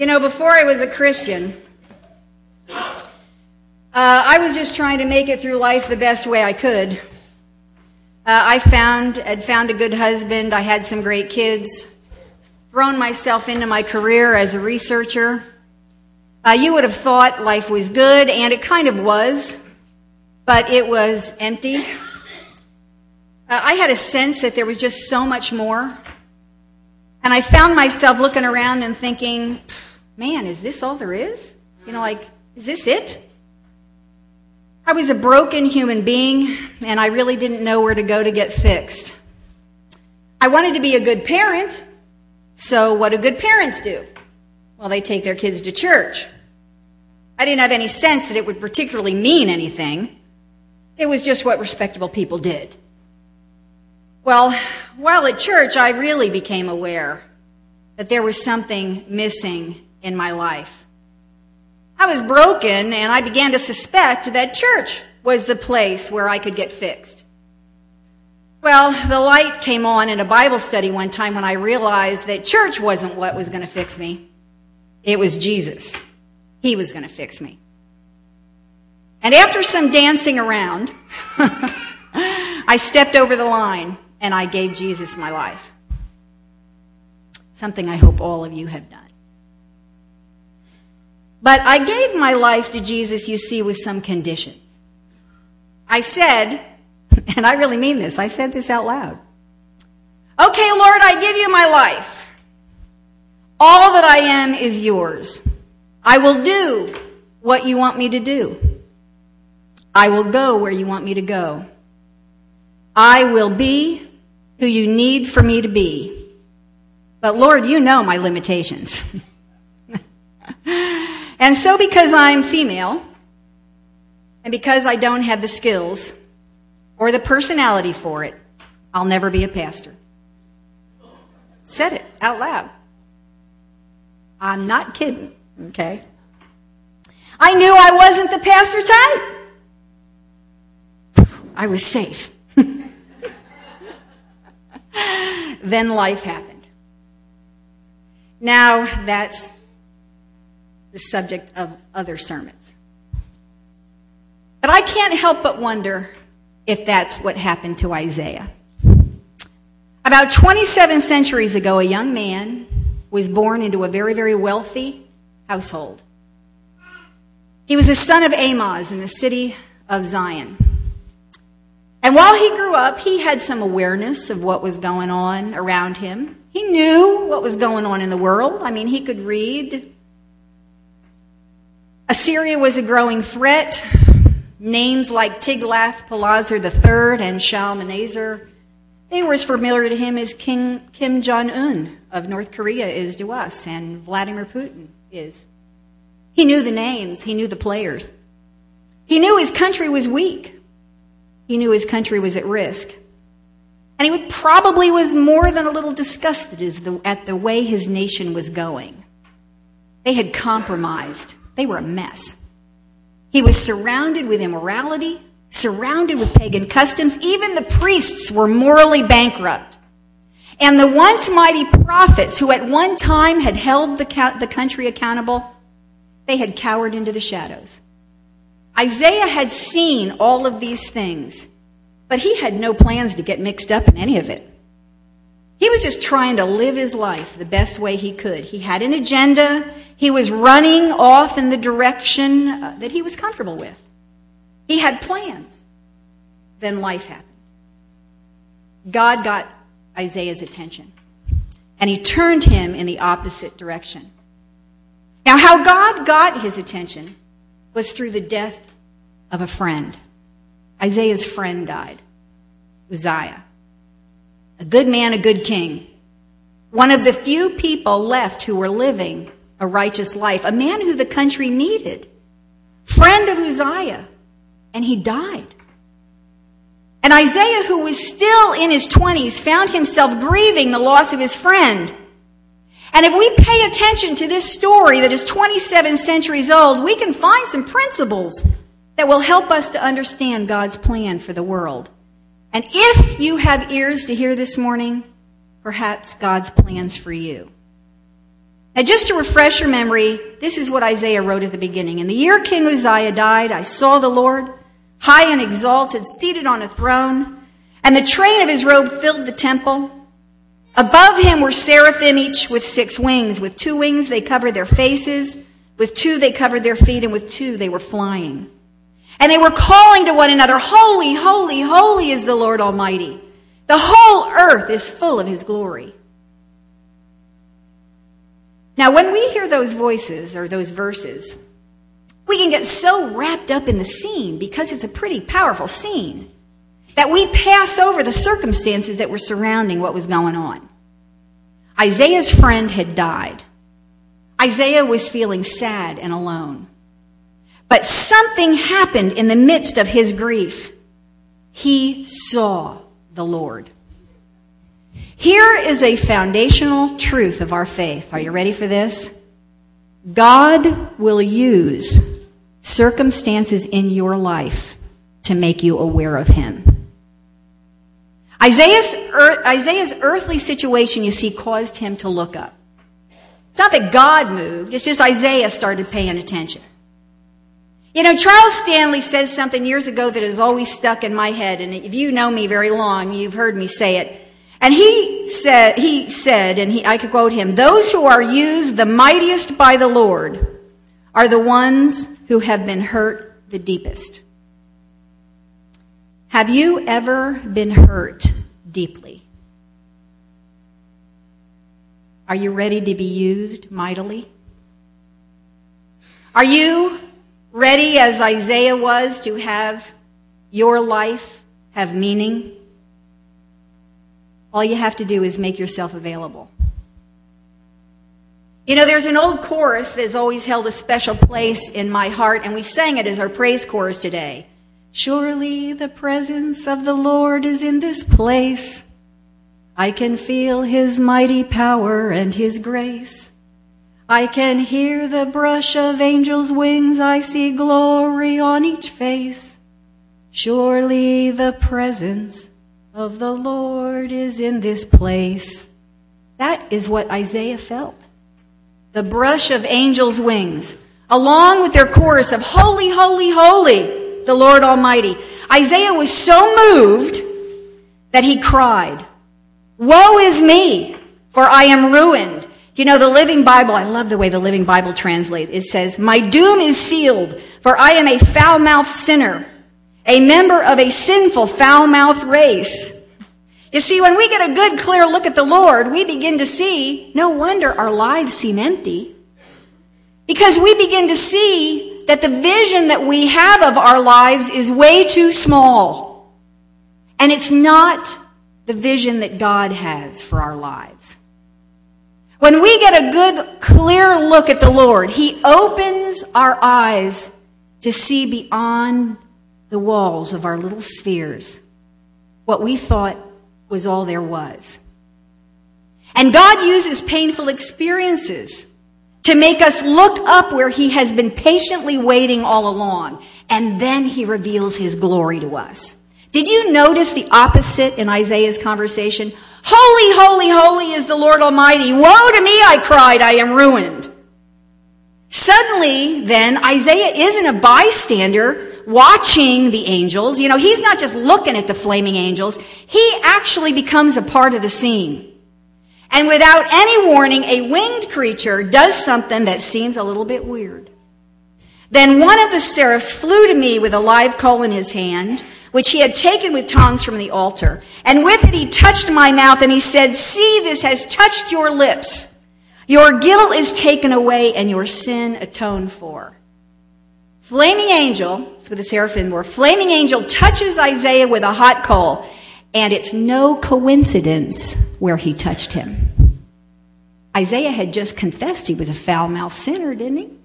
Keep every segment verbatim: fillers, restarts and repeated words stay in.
You know, before I was a Christian, uh, I was just trying to make it through life the best way I could. Uh, I found, had found a good husband. I had some great kids. Thrown myself into my career as a researcher. Uh, you would have thought life was good, and it kind of was, but it was empty. Uh, I had a sense that there was just so much more. And I found myself looking around and thinking, man, is this all there is? You know, like, is this it? I was a broken human being, and I really didn't know where to go to get fixed. I wanted to be a good parent, so what do good parents do? Well, they take their kids to church. I didn't have any sense that it would particularly mean anything. It was just what respectable people did. Well, while at church, I really became aware that there was something missing in my life. I was broken, and I began to suspect that church was the place where I could get fixed. Well, the light came on in a Bible study one time when I realized that church wasn't what was going to fix me. It was Jesus. He was going to fix me. And after some dancing around, I stepped over the line and I gave Jesus my life. Something I hope all of you have done. But I gave my life to Jesus, you see, with some conditions. I said, and I really mean this, I said this out loud. Okay, Lord, I give you my life. All that I am is yours. I will do what you want me to do. I will go where you want me to go. I will be who you need for me to be. But Lord, you know my limitations. And so because I'm female, and because I don't have the skills or the personality for it, I'll never be a pastor. Said it out loud. I'm not kidding, okay? I knew I wasn't the pastor type. I was safe. Then life happened. Now that's the subject of other sermons. But I can't help but wonder if that's what happened to Isaiah. About twenty-seven centuries ago, a young man was born into a very, very wealthy household. He was the son of Amoz in the city of Zion. And while he grew up, he had some awareness of what was going on around him. He knew what was going on in the world. I mean, he could read. Assyria was a growing threat. Names like Tiglath-Pileser the third and Shalmaneser, they were as familiar to him as King Kim Jong-un of North Korea is to us, and Vladimir Putin is. He knew the names. He knew the players. He knew his country was weak. He knew his country was at risk. And he would probably was more than a little disgusted as the, at the way his nation was going. They had compromised. They were a mess. He was surrounded with immorality, surrounded with pagan customs. Even the priests were morally bankrupt. And the once mighty prophets who at one time had held the, the country accountable, they had cowered into the shadows. Isaiah had seen all of these things, but he had no plans to get mixed up in any of it. He was just trying to live his life the best way he could. He had an agenda. He was running off in the direction uh, that he was comfortable with. He had plans. Then life happened. God got Isaiah's attention, and he turned him in the opposite direction. Now, how God got his attention was through the death of a friend. Isaiah's friend died, Uzziah. A good man, a good king. One of the few people left who were living a righteous life. A man who the country needed. Friend of Uzziah. And he died. And Isaiah, who was still in his twenties, found himself grieving the loss of his friend. And if we pay attention to this story that is twenty-seven centuries old, we can find some principles that will help us to understand God's plan for the world. And if you have ears to hear this morning, perhaps God's plans for you. Now, just to refresh your memory, this is what Isaiah wrote at the beginning. In the year King Uzziah died, I saw the Lord, high and exalted, seated on a throne, and the train of his robe filled the temple. Above him were seraphim, each with six wings. With two wings they covered their faces, with two they covered their feet, and with two they were flying. And they were calling to one another, Holy, holy, holy is the Lord Almighty. The whole earth is full of his glory. Now, when we hear those voices or those verses, we can get so wrapped up in the scene because it's a pretty powerful scene that we pass over the circumstances that were surrounding what was going on. Isaiah's friend had died. Isaiah was feeling sad and alone. But something happened in the midst of his grief. He saw the Lord. Here is a foundational truth of our faith. Are you ready for this? God will use circumstances in your life to make you aware of him. Isaiah's, Isaiah's earthly situation, you see, caused him to look up. It's not that God moved. It's just Isaiah started paying attention. You know, Charles Stanley says something years ago that has always stuck in my head. And if you know me very long, you've heard me say it. And he said, he said, and he, I could quote him, those who are used the mightiest by the Lord are the ones who have been hurt the deepest. Have you ever been hurt deeply? Are you ready to be used mightily? Are you ready, as Isaiah was, to have your life have meaning? All you have to do is make yourself available. You know, there's an old chorus that's always held a special place in my heart, and we sang it as our praise chorus today. Surely the presence of the Lord is in this place. I can feel his mighty power and his grace. I can hear the brush of angels' wings. I see glory on each face. Surely the presence of the Lord is in this place. That is what Isaiah felt. The brush of angels' wings, along with their chorus of holy, holy, holy, the Lord Almighty. Isaiah was so moved that he cried, woe is me, for I am ruined. You know, the Living Bible, I love the way the Living Bible translates. It says, my doom is sealed, for I am a foul-mouthed sinner, a member of a sinful, foul-mouthed race. You see, when we get a good, clear look at the Lord, we begin to see, no wonder our lives seem empty. Because we begin to see that the vision that we have of our lives is way too small. And it's not the vision that God has for our lives. When we get a good, clear look at the Lord, he opens our eyes to see beyond the walls of our little spheres what we thought was all there was. And God uses painful experiences to make us look up where he has been patiently waiting all along. And then he reveals his glory to us. Did you notice the opposite in Isaiah's conversation? Holy, holy, holy is the Lord Almighty. Woe to me, I cried, I am ruined. Suddenly, then, Isaiah isn't a bystander watching the angels. You know, he's not just looking at the flaming angels. He actually becomes a part of the scene. And without any warning, a winged creature does something that seems a little bit weird. Then one of the seraphs flew to me with a live coal in his hand, which he had taken with tongs from the altar. And with it he touched my mouth, and he said, see, this has touched your lips. Your guilt is taken away, and your sin atoned for. Flaming angel, that's what the seraphim were, flaming angel touches Isaiah with a hot coal, and it's no coincidence where he touched him. Isaiah had just confessed he was a foul-mouthed sinner, didn't he?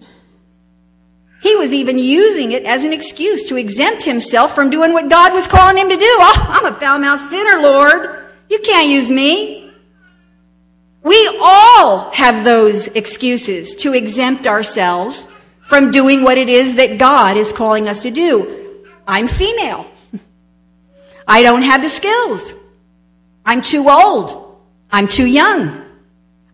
He was even using it as an excuse to exempt himself from doing what God was calling him to do. Oh, I'm a foul-mouthed sinner, Lord. You can't use me. We all have those excuses to exempt ourselves from doing what it is that God is calling us to do. I'm female. I don't have the skills. I'm too old. I'm too young.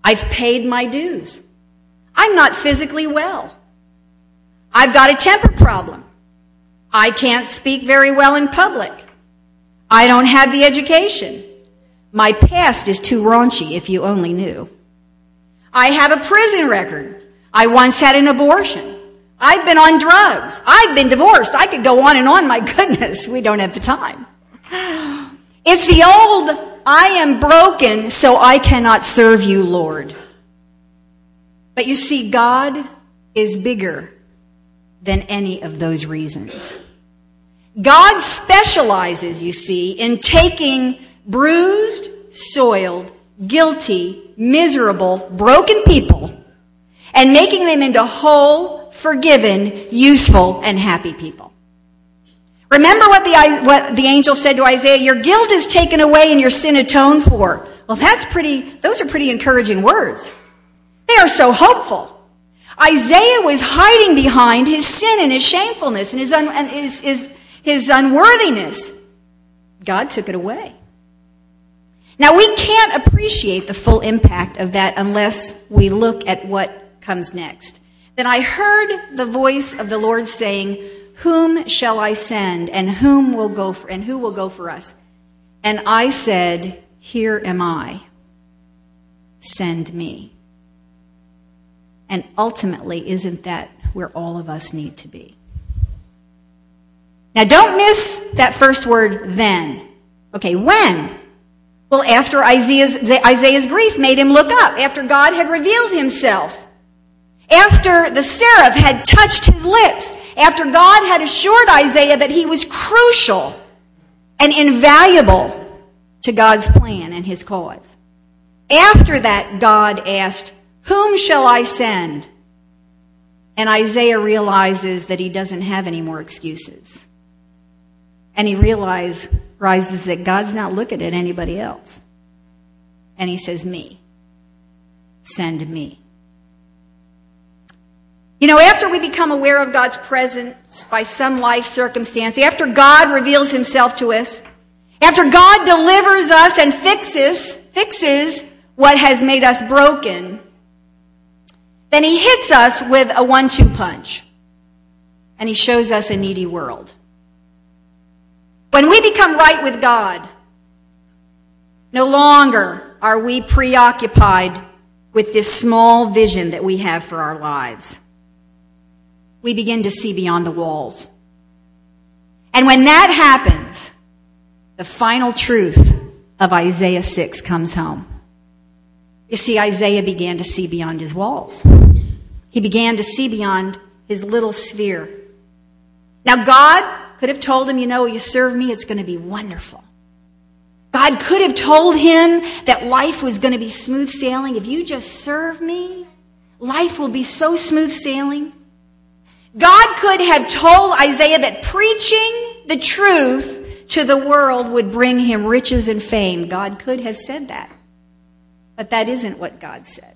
I've paid my dues. I'm not physically well. I've got a temper problem. I can't speak very well in public. I don't have the education. My past is too raunchy, if you only knew. I have a prison record. I once had an abortion. I've been on drugs. I've been divorced. I could go on and on. My goodness, we don't have the time. It's the old, I am broken, so I cannot serve you, Lord. But you see, God is bigger than any of those reasons. God specializes, you see, in taking bruised, soiled, guilty, miserable, broken people and making them into whole, forgiven, useful, and happy people. Remember what the, what the angel said to Isaiah, your guilt is taken away and your sin atoned for. Well, that's pretty, those are pretty encouraging words. They are so hopeful. Isaiah was hiding behind his sin and his shamefulness and his, un, and his, his, his unworthiness. God took it away. Now, we can't appreciate the full impact of that unless we look at what comes next. Then I heard the voice of the Lord saying, whom shall I send, and whom will go for, and who will go for us? And I said, here am I. Send me. And ultimately, isn't that where all of us need to be? Now, don't miss that first word, then. Okay, when? Well, after Isaiah's, Isaiah's grief made him look up, after God had revealed himself, after the seraph had touched his lips, after God had assured Isaiah that he was crucial and invaluable to God's plan and his cause. After that, God asked, whom shall I send? And Isaiah realizes that he doesn't have any more excuses. And he realize, realizes that God's not looking at anybody else. And he says, me. Send me. You know, after we become aware of God's presence by some life circumstance, after God reveals himself to us, after God delivers us and fixes, fixes what has made us broken, then he hits us with a one two punch. And he shows us a needy world. When we become right with God, no longer are we preoccupied with this small vision that we have for our lives. We begin to see beyond the walls. And when that happens, the final truth of Isaiah six comes home. You see, Isaiah began to see beyond his walls. He began to see beyond his little sphere. Now, God could have told him, you know, you serve me, it's going to be wonderful. God could have told him that life was going to be smooth sailing. If you just serve me, life will be so smooth sailing. God could have told Isaiah that preaching the truth to the world would bring him riches and fame. God could have said that. But that isn't what God said.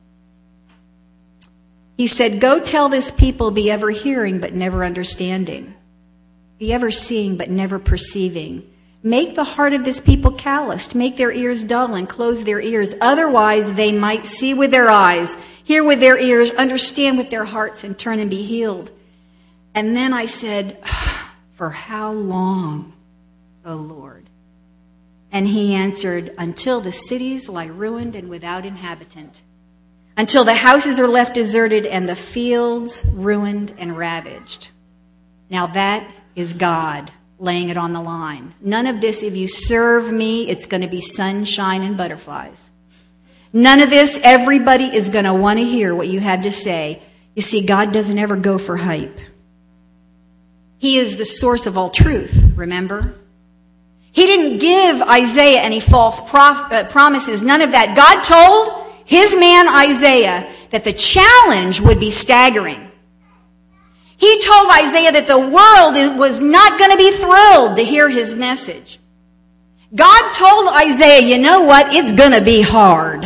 He said, go tell this people, be ever hearing but never understanding. Be ever seeing but never perceiving. Make the heart of this people calloused. Make their ears dull and close their ears. Otherwise they might see with their eyes, hear with their ears, understand with their hearts, and turn and be healed. And then I said, for how long, O Lord? And he answered, until the cities lie ruined and without inhabitant, until the houses are left deserted and the fields ruined and ravaged. Now that is God laying it on the line. None of this, if you serve me, it's going to be sunshine and butterflies. None of this, everybody is going to want to hear what you have to say. You see, God doesn't ever go for hype. He is the source of all truth, remember? He didn't give Isaiah any false prof- uh, promises, none of that. God told his man Isaiah that the challenge would be staggering. He told Isaiah that the world was not going to be thrilled to hear his message. God told Isaiah, you know what? It's going to be hard.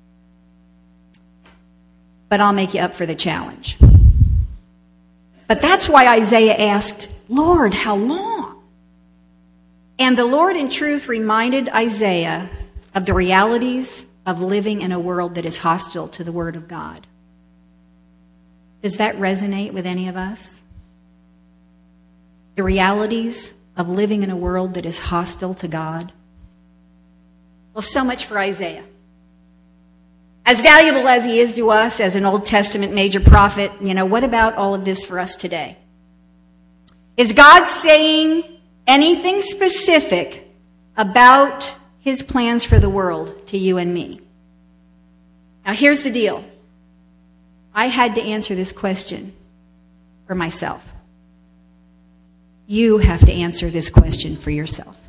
But I'll make you up for the challenge. But that's why Isaiah asked, Lord, how long? And the Lord in truth reminded Isaiah of the realities of living in a world that is hostile to the Word of God. Does that resonate with any of us? The realities of living in a world that is hostile to God? Well, so much for Isaiah. As valuable as he is to us as an Old Testament major prophet, you know, what about all of this for us today? Is God saying anything specific about his plans for the world to you and me? Now, here's the deal. I had to answer this question for myself. You have to answer this question for yourself.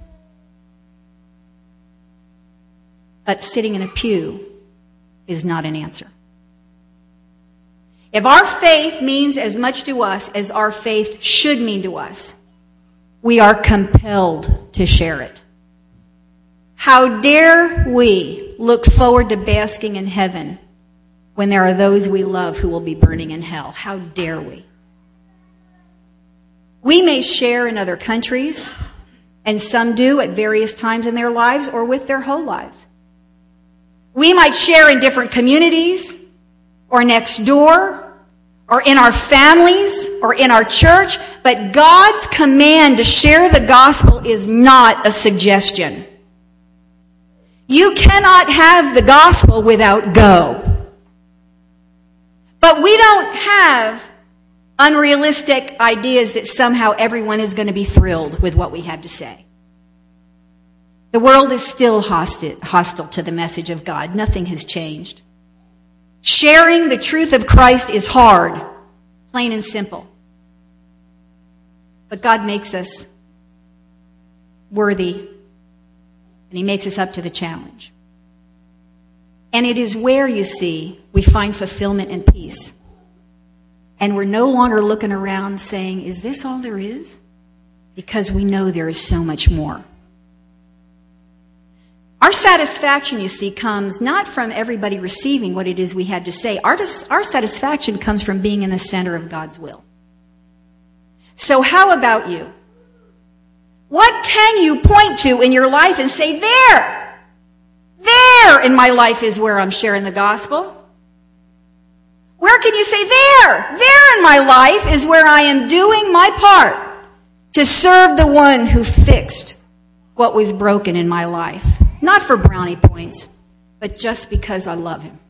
But sitting in a pew is not an answer. If our faith means as much to us as our faith should mean to us, we are compelled to share it. How dare we look forward to basking in heaven when there are those we love who will be burning in hell? How dare we? We may share in other countries, and some do at various times in their lives or with their whole lives. We might share in different communities, or next door, or in our families, or in our church, but God's command to share the gospel is not a suggestion. You cannot have the gospel without go. But we don't have unrealistic ideas that somehow everyone is going to be thrilled with what we have to say. The world is still hostile, hostile to the message of God. Nothing has changed. Sharing the truth of Christ is hard, plain and simple. But God makes us worthy, and he makes us up to the challenge. And it is where, you see, we find fulfillment and peace. And we're no longer looking around saying, is this all there is? Because we know there is so much more. Our satisfaction, you see, comes not from everybody receiving what it is we have to say. Our, our satisfaction comes from being in the center of God's will. So how about you? What can you point to in your life and say, there, there in my life is where I'm sharing the gospel? Where can you say, there, there in my life is where I am doing my part to serve the one who fixed what was broken in my life? Not for brownie points, but just because I love him.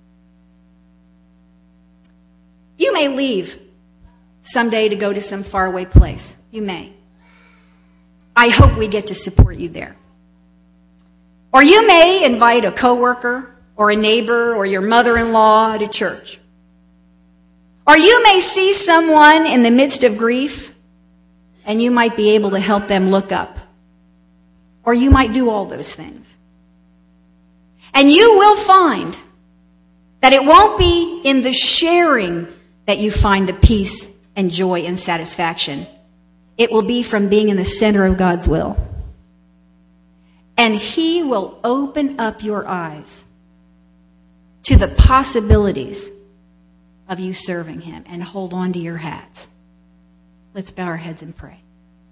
You may leave someday to go to some faraway place. You may. I hope we get to support you there. Or you may invite a coworker or a neighbor or your mother-in-law to church. Or you may see someone in the midst of grief and you might be able to help them look up. Or you might do all those things. And you will find that it won't be in the sharing that you find the peace and joy and satisfaction. It will be from being in the center of God's will. And he will open up your eyes to the possibilities of you serving him, and hold on to your hats. Let's bow our heads and pray.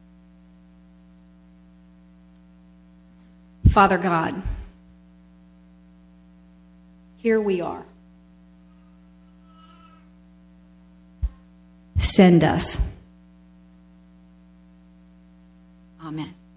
Father God, here we are. Send us. Amen.